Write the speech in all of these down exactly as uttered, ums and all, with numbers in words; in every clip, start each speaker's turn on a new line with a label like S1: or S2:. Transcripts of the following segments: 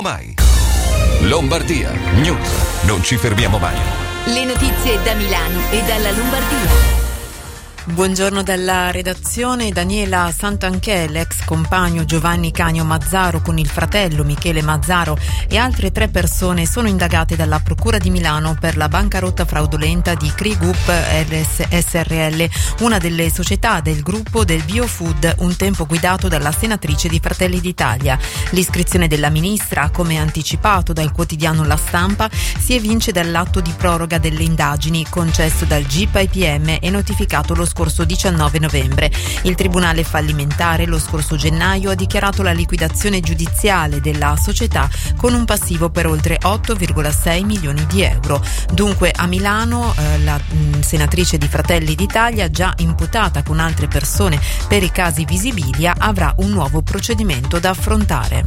S1: Mai. Lombardia News. Non ci fermiamo mai.
S2: Le notizie da Milano e dalla Lombardia.
S3: Buongiorno dalla redazione. Daniela Santanchè, l'ex compagno Giovanni Canio Mazzaro con il fratello Michele Mazzaro e altre tre persone sono indagate dalla Procura di Milano per la bancarotta fraudolenta di Crigup S R L, una delle società del gruppo del Biofood, un tempo guidato dalla senatrice di Fratelli d'Italia. L'iscrizione della ministra, come anticipato dal quotidiano La Stampa, si evince dall'atto di proroga delle indagini concesso dal G I P ai P M e notificato lo scorso diciannove novembre. Il Tribunale fallimentare lo scorso gennaio ha dichiarato la liquidazione giudiziale della società con un passivo per oltre otto virgola sei milioni di euro. Dunque a Milano eh, la mh, senatrice di Fratelli d'Italia, già imputata con altre persone per i casi Visibilia, avrà un nuovo procedimento da affrontare.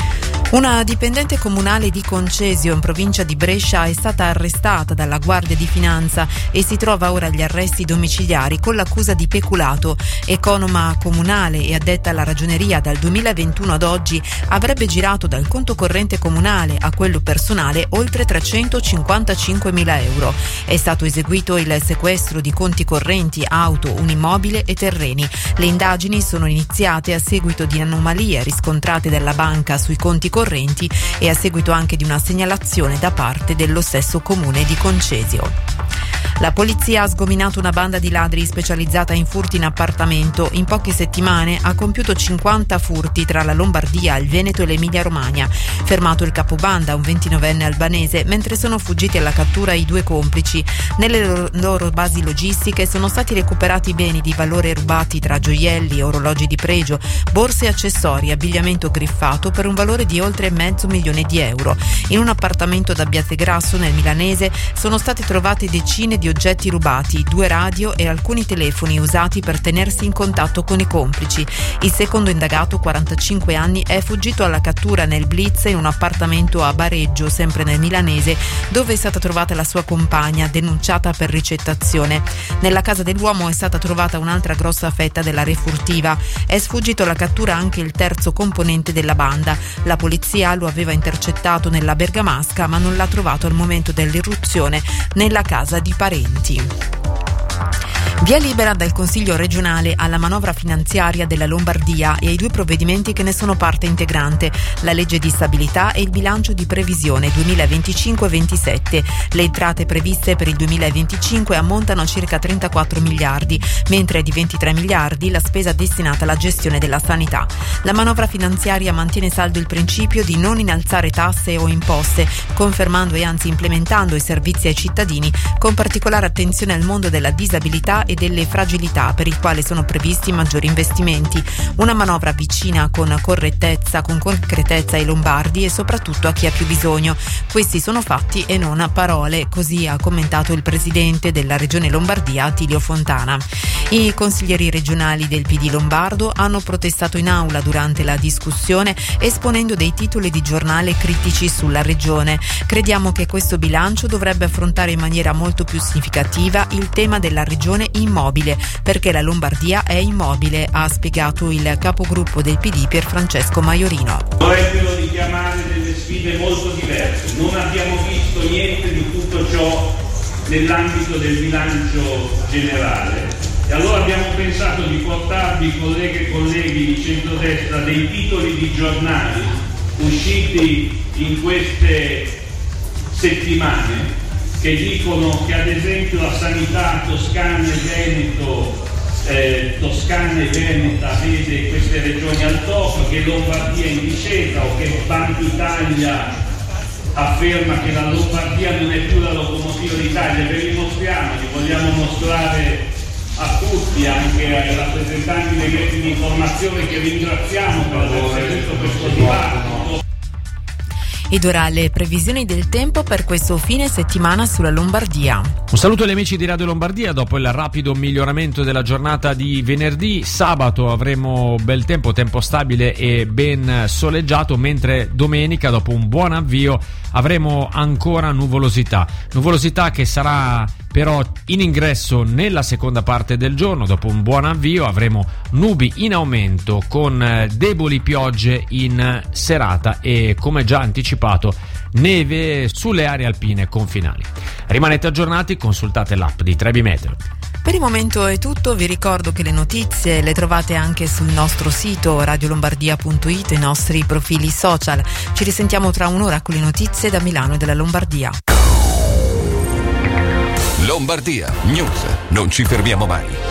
S3: Una dipendente comunale di Concesio in provincia di Brescia è stata arrestata dalla Guardia di Finanza e si trova ora agli arresti domiciliari con l'accusa di peculato. Economa comunale e addetta alla ragioneria dal duemilaventuno ad oggi, avrebbe girato dal conto corrente comunale a quello personale oltre trecentocinquantacinquemila euro. È stato eseguito il sequestro di conti correnti, auto, un immobile e terreni. Le indagini sono iniziate a seguito di anomalie riscontrate dalla banca sui conti correnti correnti e a seguito anche di una segnalazione da parte dello stesso comune di Concesio. La polizia ha sgominato una banda di ladri specializzata in furti in appartamento. In poche settimane ha compiuto cinquanta furti tra la Lombardia, il Veneto e l'Emilia Romagna. Fermato il capobanda, un ventinovenne albanese, mentre sono fuggiti alla cattura i due complici. Nelle loro, loro basi logistiche sono stati recuperati beni di valore rubati tra gioielli, orologi di pregio, borse e accessori, abbigliamento griffato per un valore di oltre mezzo milione di euro. In un appartamento da Abbiategrasso nel Milanese sono state trovate decine di oggetti rubati, due radio e alcuni telefoni usati per tenersi in contatto con i complici. Il secondo indagato, quarantacinque anni, è fuggito alla cattura nel blitz in un appartamento a Bareggio, sempre nel Milanese, dove è stata trovata la sua compagna, denunciata per ricettazione. Nella casa dell'uomo è stata trovata un'altra grossa fetta della refurtiva. È sfuggito alla cattura anche il terzo componente della banda. La polizia lo aveva intercettato nella Bergamasca, ma non l'ha trovato al momento dell'irruzione nella casa di parenti. Via libera dal Consiglio regionale alla manovra finanziaria della Lombardia e ai due provvedimenti che ne sono parte integrante, la legge di stabilità e il bilancio di previsione duemilaventicinque ventisette. Le entrate previste per il duemilaventicinque ammontano a circa trentaquattro miliardi, mentre è di ventitré miliardi la spesa destinata alla gestione della sanità. La manovra finanziaria mantiene saldo il principio di non innalzare tasse o imposte, confermando e anzi implementando i servizi ai cittadini, con particolare attenzione al mondo della disabilità e delle fragilità, per il quale sono previsti maggiori investimenti. Una manovra vicina con correttezza, con concretezza ai lombardi e soprattutto a chi ha più bisogno. Questi sono fatti e non parole, così ha commentato il presidente della Regione Lombardia, Attilio Fontana. I consiglieri regionali del P D lombardo hanno protestato in aula durante la discussione, esponendo dei titoli di giornale critici sulla regione. Crediamo che questo bilancio dovrebbe affrontare in maniera molto più significativa il tema della regione immobile, perché la Lombardia è immobile, ha spiegato il capogruppo del P D Pier Francesco Maiorino.
S4: Dovrebbero richiamare delle sfide molto diverse. Non abbiamo visto niente di tutto ciò nell'ambito del bilancio generale e allora abbiamo pensato di portarvi, colleghe e colleghi di centrodestra, dei titoli di giornali usciti in queste settimane che dicono che ad esempio la sanità toscana e veneto eh, toscana e veneta vede queste regioni al top, che Lombardia è in discesa, o che Banca Italia afferma che la Lombardia non è più la locomotiva d'Italia. Ve li mostriamo, li vogliamo mostrare a tutti, anche ai rappresentanti dei mezzi di informazione, che ringraziamo per aver seguito questo dibattito.
S3: Ed ora le previsioni del tempo per questo fine settimana sulla Lombardia.
S5: Un saluto agli amici di Radio Lombardia. Dopo il rapido miglioramento della giornata di venerdì, sabato avremo bel tempo, tempo stabile e ben soleggiato, mentre domenica, dopo un buon avvio, avremo ancora nuvolosità. Nuvolosità che sarà però in ingresso nella seconda parte del giorno. Dopo un buon avvio avremo nubi in aumento con deboli piogge in serata e, come già anticipato, neve sulle aree alpine confinali. Rimanete aggiornati, consultate l'app di Trebi Meteo.
S3: Per il momento è tutto, vi ricordo che le notizie le trovate anche sul nostro sito radiolombardia punto it e i nostri profili social. Ci risentiamo tra un'ora con le notizie da Milano e dalla Lombardia.
S1: Lombardia News, non ci fermiamo mai.